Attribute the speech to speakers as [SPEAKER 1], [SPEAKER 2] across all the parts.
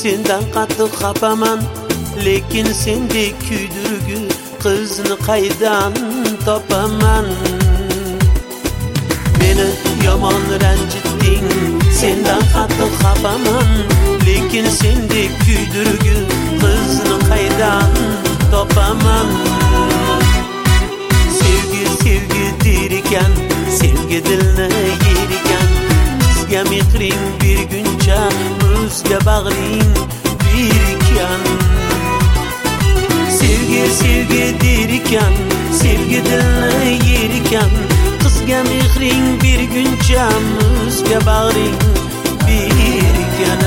[SPEAKER 1] Sendan qattiq xafaman, lekin sendek kuydirgi qizni qaydan topaman? Meni yomon ranjitding, sendan qattiq xafaman, lekin sendek kuydirgi qizni qaydan topaman? Sevgi sevgi der ekan, sevgi dilni yer ekan, sizga mehring berguncha o'zga bag'ring bir ekan. Sevgi sevgi der ekan, sevgi dilni yer ekan, qizga mehring berguncha o'zga bag'ring bir ekan.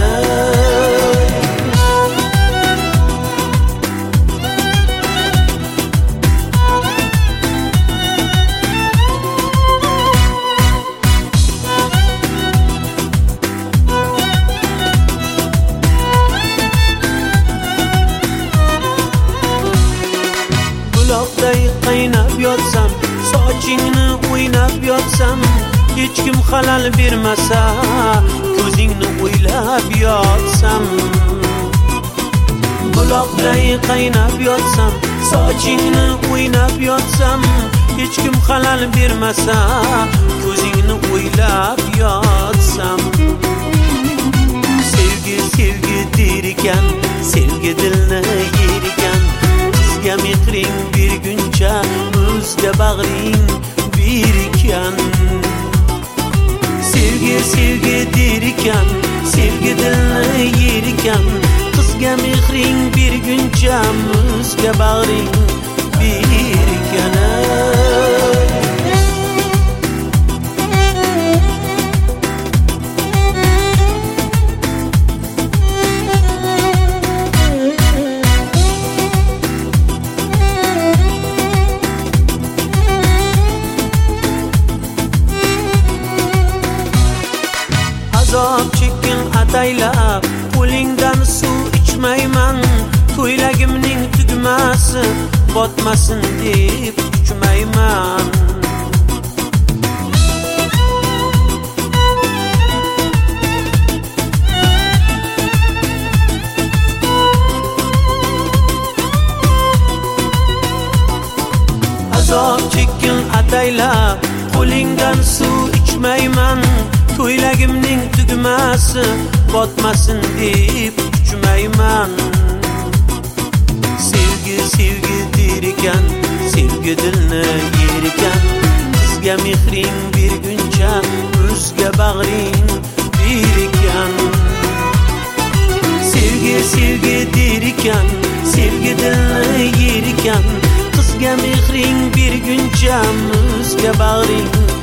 [SPEAKER 1] Buloqday qaynab yotsam, sochingni o'ynab yotsam, hech kim xalal bermasa, ko'zingni o'ylab yotsam. Buloqday qaynab yotsam, sochingni o'ynab yotsam, hech kim xalal bermasa, ko'zingni o'ylab yotsam. Sevgi sevgi der ekan, sevgi dilni yer ekan, sizga mehring berguncha o'zga bag'ring bir ekan. Sevgi sevgi der ekan, sevgi dilni yer ekan, qizga mehring berguncha o'zga bag'ring bir ekan. Azob chekkin ataylab, qo'lingdan suv ichmayman, ko'ylagimning tugmasi botmasin deb uchmayman. Azob chekkin ataylab, qo'lingdan suv ichmayman, ko'ylagimning tugmasi botmasin deb uchmayman. Sevgi sevgi der ekan, sevgi dilni yer ekan, sizga mehring berguncha o'zga bag'ring bir ekan. Sevgi sevgi der ekan, sevgi dilni yer ekan, qizga mehring berguncha o'zga bag'ring